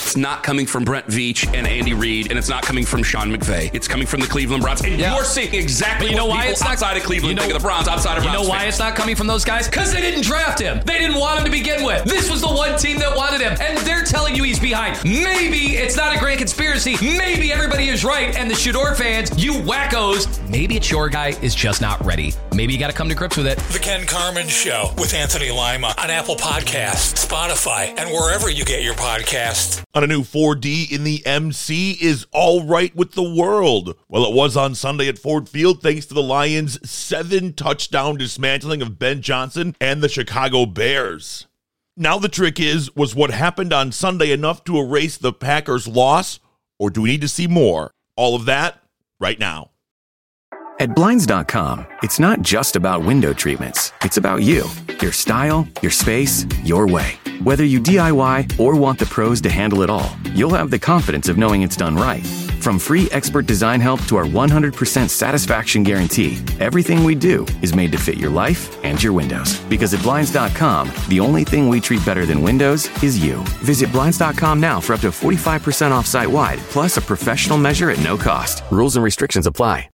it's not coming from Brent Veach and Andy Reid, and it's not coming from Sean McVay. It's coming from the Cleveland Browns. And you're seeing exactly what people outside of Cleveland think of the Browns, outside of Browns. You know why it's not coming from those guys? Because they didn't draft him. They didn't want him to begin with. This was the one team that wanted him, and they're telling you he's behind. Maybe it's not a grand conspiracy. Maybe everybody is right, and the Shador fans, you wackos, maybe it's your guy is just not ready. Maybe you got to come to grips with it. The Ken Carman Show with Anthony Lima on Apple Podcasts, Spotify, and wherever you get your podcasts. On a new 4D in the MC is all right with the world. Well, it was on Sunday at Ford Field thanks to the Lions' 7-touchdown dismantling of Ben Johnson and the Chicago Bears. Now the trick is, was what happened on Sunday enough to erase the Packers' loss, or do we need to see more? All of that right now. At Blinds.com, it's not just about window treatments. It's about you, your style, your space, your way. Whether you DIY or want the pros to handle it all, you'll have the confidence of knowing it's done right. From free expert design help to our 100% satisfaction guarantee, everything we do is made to fit your life and your windows. Because at Blinds.com, the only thing we treat better than windows is you. Visit Blinds.com now for up to 45% off site-wide, plus a professional measure at no cost. Rules and restrictions apply.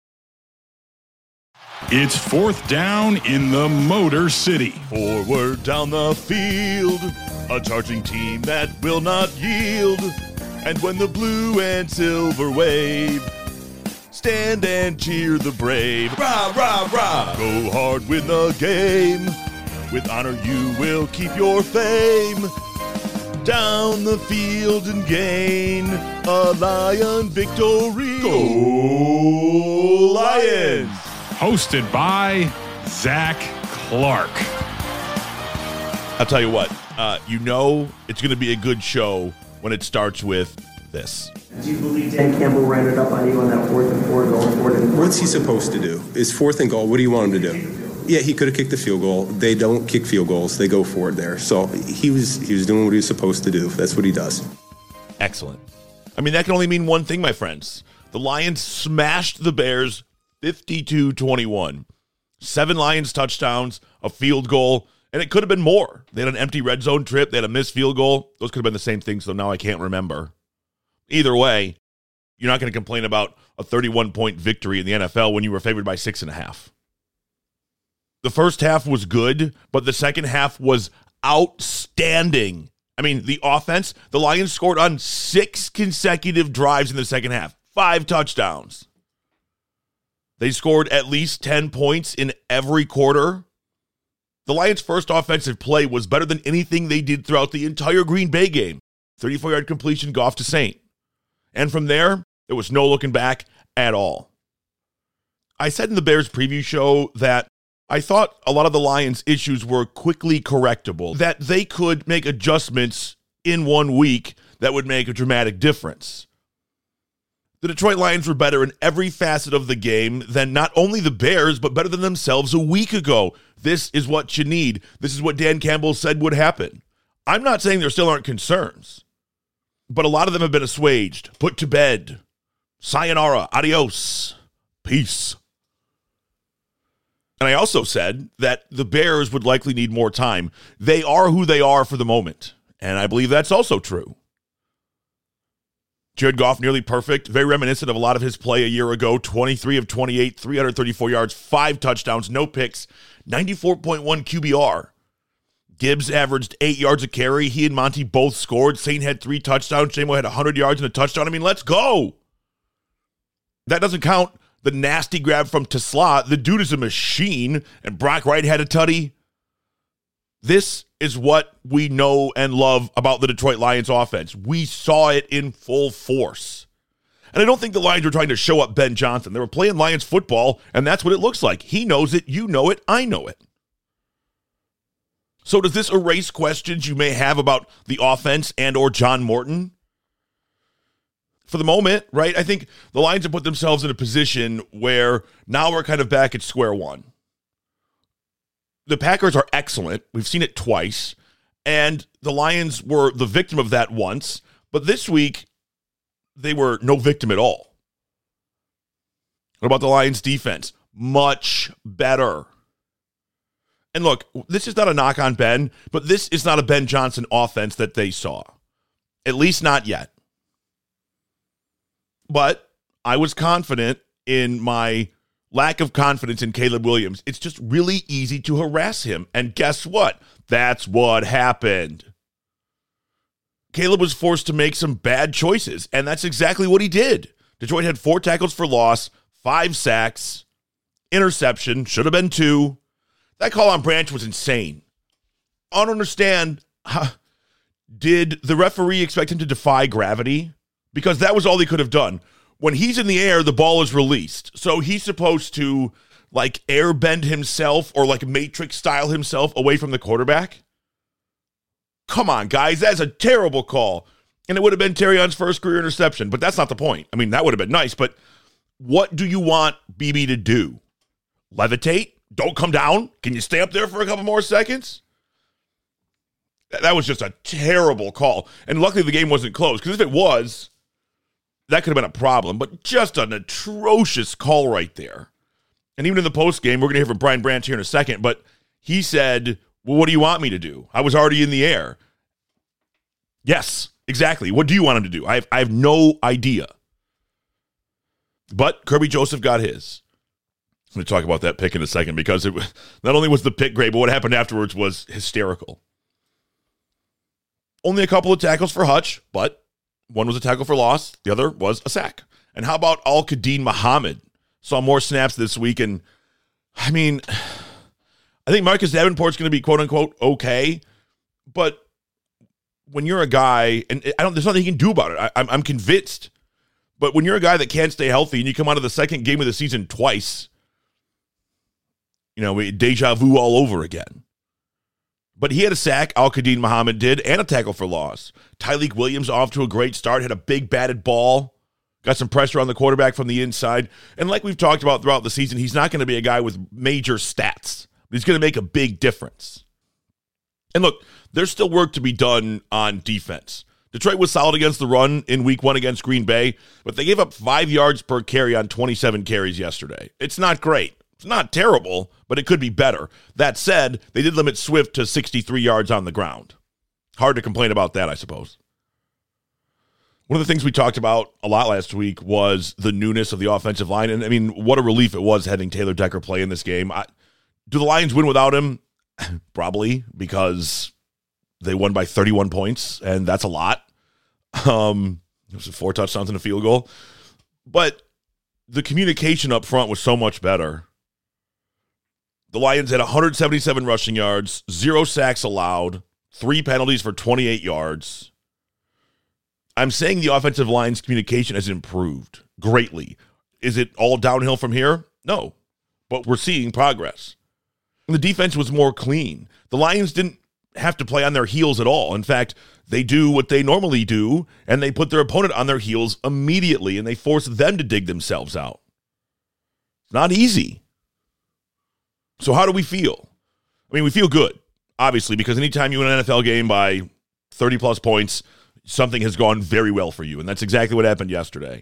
It's fourth down in the Motor City. Forward down the field, a charging team that will not yield. And when the blue and silver wave, stand and cheer the brave. Rah, rah, rah. Go hard, win the game. With honor you will keep your fame. Down the field and gain a Lion victory. Go Lions! Hosted by Zach Clark. I'll tell you what, it's going to be a good show when it starts with this. Do you believe Dan Campbell ran it up on you on that 4th and 4 going forward? What's he supposed to do? It's 4th and goal. What do you want him to do? Yeah, he could have kicked the field goal. They don't kick field goals. They go for it there. So he was doing what he was supposed to do. That's what he does. Excellent. I mean, that can only mean one thing, my friends. The Lions smashed the Bears 52-21. 7 Lions touchdowns, a field goal, and it could have been more. They had an empty red zone trip. They had a missed field goal. Those could have been the same thing, so now I can't remember. Either way, you're not going to complain about a 31-point victory in the NFL when you were favored by 6.5. The first half was good, but the second half was outstanding. I mean, the offense, the Lions scored on 6 consecutive drives in the second half. 5 touchdowns. They scored at least 10 points in every quarter. The Lions' first offensive play was better than anything they did throughout the entire Green Bay game. 34-yard completion, Goff to Saint. And from there, there was no looking back at all. I said in the Bears preview show that I thought a lot of the Lions' issues were quickly correctable, that they could make adjustments in 1 week that would make a dramatic difference. The Detroit Lions were better in every facet of the game than not only the Bears, but better than themselves a week ago. This is what you need. This is what Dan Campbell said would happen. I'm not saying there still aren't concerns, but a lot of them have been assuaged, put to bed. Sayonara, adios, peace. And I also said that the Bears would likely need more time. They are who they are for the moment, and I believe that's also true. Jared Goff, nearly perfect, very reminiscent of a lot of his play a year ago. 23 of 28, 334 yards, 5 touchdowns, no picks, 94.1 QBR. Gibbs averaged 8 yards a carry. He and Monty both scored. Saint had 3 touchdowns. Shamo had 100 yards and a touchdown. I mean, let's go. That doesn't count the nasty grab from Tesla. The dude is a machine, and Brock Wright had a tutty. This is what we know and love about the Detroit Lions offense. We saw it in full force. And I don't think the Lions were trying to show up Ben Johnson. They were playing Lions football, and that's what it looks like. He knows it, you know it, I know it. So does this erase questions you may have about the offense and or John Morton? For the moment, right, I think the Lions have put themselves in a position where now we're kind of back at square one. The Packers are excellent. We've seen it twice. And the Lions were the victim of that once. But this week, they were no victim at all. What about the Lions defense? Much better. And look, this is not a knock on Ben, but this is not a Ben Johnson offense that they saw. At least not yet. But I was confident in my lack of confidence in Caleb Williams. It's just really easy to harass him. And guess what? That's what happened. Caleb was forced to make some bad choices, and that's exactly what he did. Detroit had 4 tackles for loss, 5 sacks, interception, should have been 2. That call on Branch was insane. I don't understand. Did the referee expect him to defy gravity? Because that was all he could have done. When he's in the air, the ball is released. So he's supposed to, like, airbend himself or, like, Matrix style himself away from the quarterback? Come on, guys. That's a terrible call. And it would have been Terrion's first career interception. But that's not the point. I mean, that would have been nice. But what do you want BB to do? Levitate? Don't come down? Can you stay up there for a couple more seconds? That was just a terrible call. And luckily the game wasn't close. Because if it was, that could have been a problem. But just an atrocious call right there. And even in the post game, we're going to hear from Brian Branch here in a second. But he said, well, what do you want me to do? I was already in the air. Yes, exactly. What do you want him to do? I have no idea. But Kirby Joseph got his. I'm going to talk about that pick in a second because it was, not only was the pick great, but what happened afterwards was hysterical. Only a couple of tackles for Hutch, but one was a tackle for loss. The other was a sack. And how about Al-Qadim Muhammad? Saw more snaps this week. And, I mean, I think Marcus Davenport's going to be, quote-unquote, okay. But when you're a guy, and there's nothing he can do about it. I'm convinced. But when you're a guy that can't stay healthy and you come out of the second game of the season twice, you know, deja vu all over again. But he had a sack, Al-Qadim Muhammad did, and a tackle for loss. Tyleik Williams off to a great start, had a big batted ball, got some pressure on the quarterback from the inside. And like we've talked about throughout the season, he's not going to be a guy with major stats. He's going to make a big difference. And look, there's still work to be done on defense. Detroit was solid against the run in week 1 against Green Bay, but they gave up 5 yards per carry on 27 carries yesterday. It's not great. It's not terrible, but it could be better. That said, they did limit Swift to 63 yards on the ground. Hard to complain about that, I suppose. One of the things we talked about a lot last week was the newness of the offensive line. And, I mean, what a relief it was having Taylor Decker play in this game. Do the Lions win without him? Probably, because they won by 31 points, and that's a lot. It was 4 touchdowns and a field goal. But the communication up front was so much better. The Lions had 177 rushing yards, 0 sacks allowed, 3 penalties for 28 yards. I'm saying the offensive line's communication has improved greatly. Is it all downhill from here? No, but we're seeing progress. And the defense was more clean. The Lions didn't have to play on their heels at all. In fact, they do what they normally do, and they put their opponent on their heels immediately, and they force them to dig themselves out. It's not easy. So how do we feel? I mean, we feel good, obviously, because anytime you win an NFL game by 30-plus points, something has gone very well for you, and that's exactly what happened yesterday.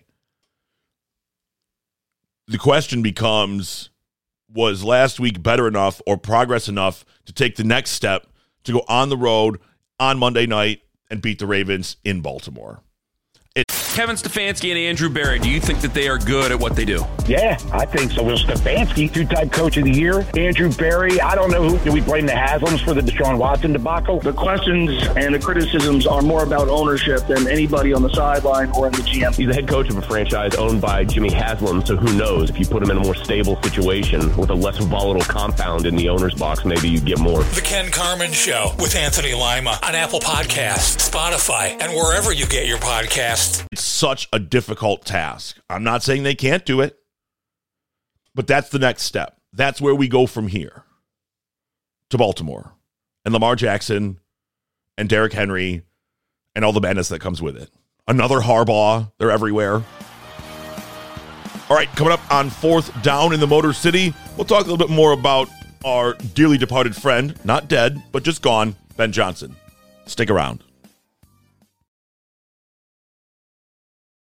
The question becomes, was last week better enough or progress enough to take the next step to go on the road on Monday night and beat the Ravens in Baltimore? Kevin Stefanski and Andrew Berry, do you think that they are good at what they do? Yeah, I think so. Will Stefanski, 2-time coach of the year. Andrew Berry, I don't know who. Do we blame the Haslams for the Deshaun Watson debacle? The questions and the criticisms are more about ownership than anybody on the sideline or in the GM. He's the head coach of a franchise owned by Jimmy Haslam, so who knows? If you put him in a more stable situation with a less volatile compound in the owner's box, maybe you get more. The Ken Carman Show with Anthony Lima on Apple Podcasts, Spotify, and wherever you get your podcasts. It's such a difficult task. I'm not saying they can't do it, but that's the next step. That's where we go from here to Baltimore and Lamar Jackson and Derrick Henry and all the madness that comes with it. Another Harbaugh. They're everywhere. All right, coming up on 4th Down in the Motor City, we'll talk a little bit more about our dearly departed friend, not dead, but just gone, Ben Johnson. Stick around.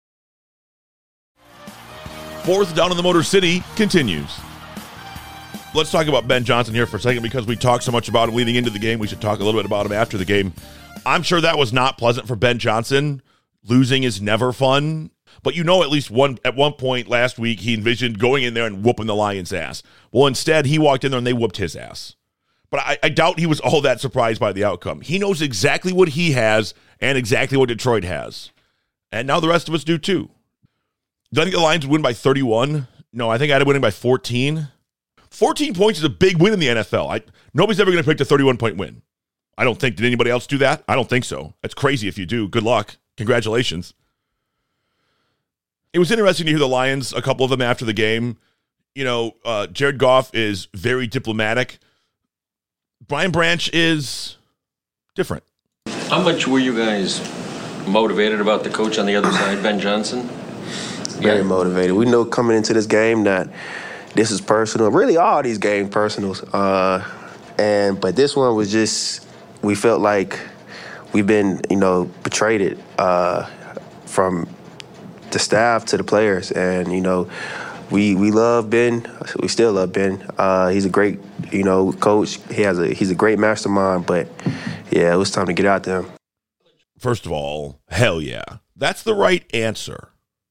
4th Down in the Motor City continues. Let's talk about Ben Johnson here for a second because we talked so much about him leading into the game. We should talk a little bit about him after the game. I'm sure that was not pleasant for Ben Johnson. Losing is never fun. But at least at one point last week, he envisioned going in there and whooping the Lions' ass. Well, instead, he walked in there and they whooped his ass. But I doubt he was all that surprised by the outcome. He knows exactly what he has and exactly what Detroit has. And now the rest of us do too. Do I think the Lions would win by 31? No, I think I'd have winning by 14. 14 points is a big win in the NFL. Nobody's ever going to predict a 31-point win. I don't think. Did anybody else do that? I don't think so. That's crazy if you do. Good luck. Congratulations. It was interesting to hear the Lions, a couple of them after the game. Jared Goff is very diplomatic. Brian Branch is different. How much were you guys motivated about the coach on the other side, Ben Johnson? Very motivated. We know coming into this game that this is personal. Really, all these games personal. But this one was just, we felt like we've been, betrayed from the staff to the players. And, we love Ben. We still love Ben. He's a great, coach. He's a great mastermind. But, yeah, it was time to get out there. First of all, hell yeah. That's the right answer.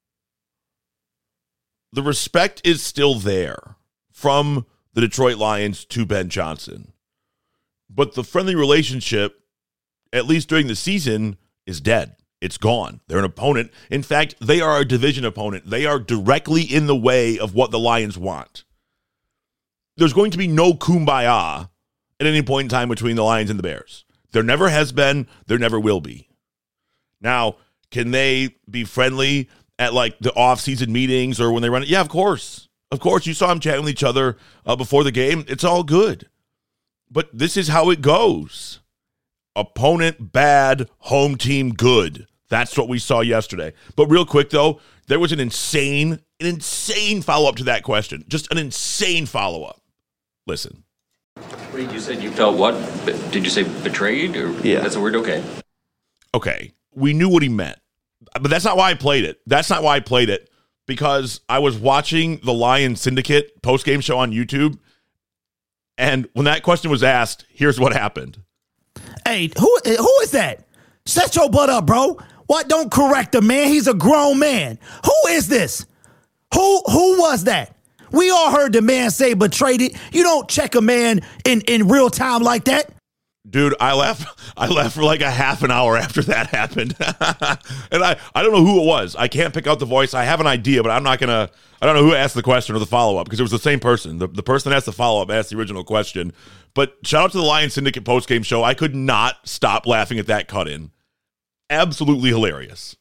The respect is still there from the Detroit Lions to Ben Johnson. But the friendly relationship, at least during the season, is dead. It's gone. They're an opponent. In fact, they are a division opponent. They are directly in the way of what the Lions want. There's going to be no kumbaya at any point in time between the Lions and the Bears. There never has been. There never will be. Now, can they be friendly at the off-season meetings or when they run it? Yeah, of course. Of course, you saw them chatting with each other before the game. It's all good. But this is how it goes. Opponent bad, home team good. That's what we saw yesterday. But real quick, though, there was an insane follow-up to that question. Just an insane follow-up. Listen. Wait, you said you felt what? Did you say betrayed? Or yeah. That's a word? Okay. We knew what he meant. But that's not why I played it. Because I was watching the Lions Syndicate post-game show on YouTube. And when that question was asked, here's what happened. Hey, who is that? Shut your butt up, bro. What? Don't correct him, man. He's a grown man. Who is this? Who was that? We all heard the man say betrayed it. You don't check a man in real time like that. Dude, I laughed for like a half an hour after that happened. And I don't know who it was. I can't pick out the voice. I have an idea, but I don't know who asked the question or the follow-up because it was the same person. The person that asked the follow-up asked the original question. But shout out to the Lions Syndicate postgame show. I could not stop laughing at that cut-in. Absolutely hilarious.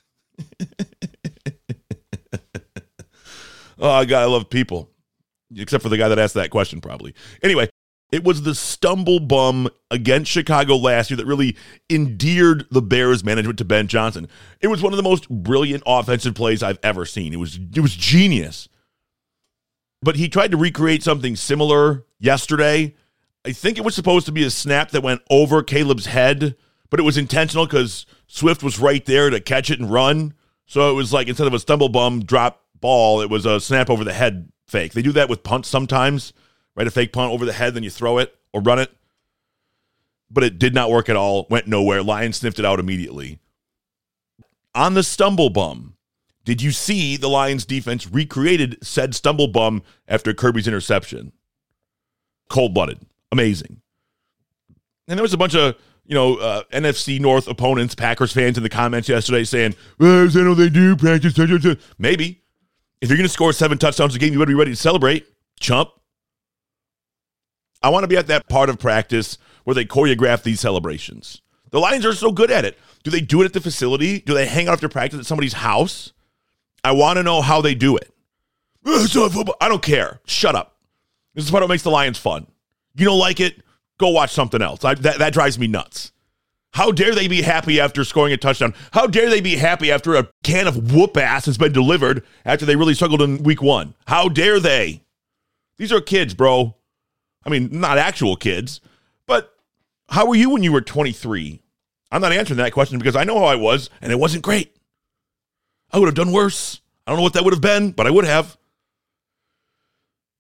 Oh, God, I love people. Except for the guy that asked that question, probably. Anyway, it was the stumble bum against Chicago last year that really endeared the Bears management to Ben Johnson. It was one of the most brilliant offensive plays I've ever seen. It was genius. But he tried to recreate something similar yesterday. I think it was supposed to be a snap that went over Caleb's head, but it was intentional because Swift was right there to catch it and run. So it was like instead of a stumble bum drop ball, it was a snap over the head fake. They do that with punts sometimes, right? A fake punt over the head, then you throw it or run it. But it did not work at all, went nowhere. Lions sniffed it out immediately. On the stumble bum, did you see the Lions defense recreated said stumble bum after Kirby's interception? Cold-blooded. Amazing. And there was a bunch of, NFC North opponents, Packers fans in the comments yesterday saying, well, is that all they do? Practice. Maybe. If you're going to score 7 touchdowns a game, you better be ready to celebrate, chump. I want to be at that part of practice where they choreograph these celebrations. The Lions are so good at it. Do they do it at the facility? Do they hang out after practice at somebody's house? I want to know how they do it. I don't care. Shut up. This is what makes the Lions fun. You don't like it? Go watch something else. That drives me nuts. How dare they be happy after scoring a touchdown? How dare they be happy after a can of whoop ass has been delivered after they really struggled in week 1? How dare they? These are kids, bro. I mean, not actual kids, but how were you when you were 23? I'm not answering that question because I know how I was, and it wasn't great. I would have done worse. I don't know what that would have been, but I would have.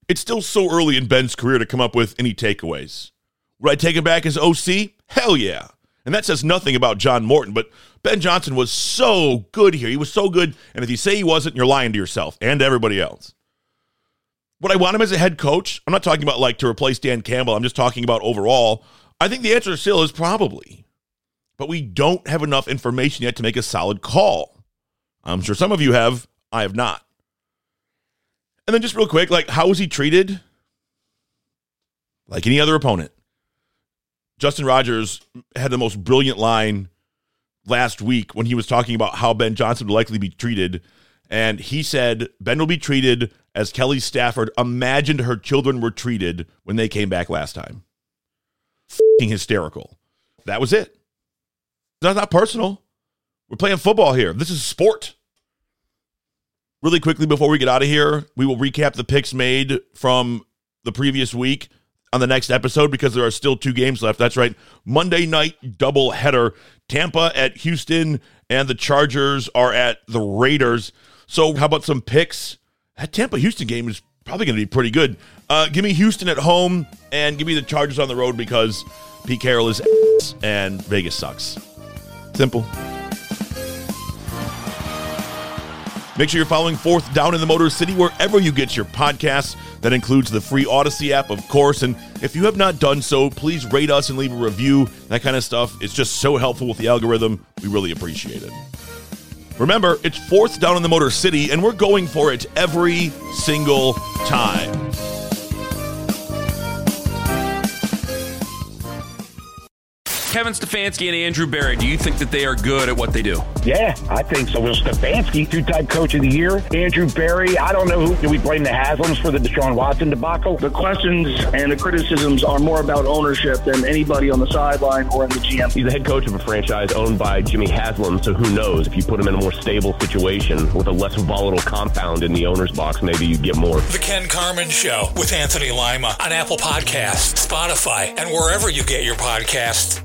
It's still so early in Ben's career to come up with any takeaways. Would I take him back as OC? Hell yeah. And that says nothing about John Morton, but Ben Johnson was so good here. He was so good, and if you say he wasn't, you're lying to yourself and to everybody else. Would I want him as a head coach? I'm not talking about like to replace Dan Campbell. I'm just talking about overall. I think the answer still is probably. But we don't have enough information yet to make a solid call. I'm sure some of you have. I have not. And then just real quick, like, how was he treated? Like any other opponent. Justin Rogers had the most brilliant line last week when he was talking about how Ben Johnson would likely be treated. And he said, Ben will be treated as Kelly Stafford imagined her children were treated when they came back last time. F***ing hysterical. That was it. That's not personal. We're playing football here. This is sport. Really quickly before we get out of here, we will recap the picks made from the previous week on the next episode because there are still 2 games left. That's right. Monday night doubleheader. Tampa at Houston and the Chargers are at the Raiders. So how about some picks? That Tampa-Houston game is probably going to be pretty good. Give me Houston at home and give me the Chargers on the road because Pete Carroll is ass and Vegas sucks. Simple. Make sure you're following Fourth Down in the Motor City wherever you get your podcasts. That includes the free Odyssey app, of course. And if you have not done so, please rate us and leave a review. That kind of stuff. It's just so helpful with the algorithm. We really appreciate it. Remember, it's Fourth Down in the Motor City, and we're going for it every single time. Kevin Stefanski and Andrew Berry, do you think that they are good at what they do? Yeah, I think so. Will Stefanski, 2-time coach of the year. Andrew Berry, I don't know who. Do we blame the Haslams for the Deshaun Watson debacle? The questions and the criticisms are more about ownership than anybody on the sideline or in the GM. He's the head coach of a franchise owned by Jimmy Haslam, so who knows? If you put him in a more stable situation with a less volatile compound in the owner's box, maybe you get more. The Ken Carman Show with Anthony Lima on Apple Podcasts, Spotify, and wherever you get your podcasts.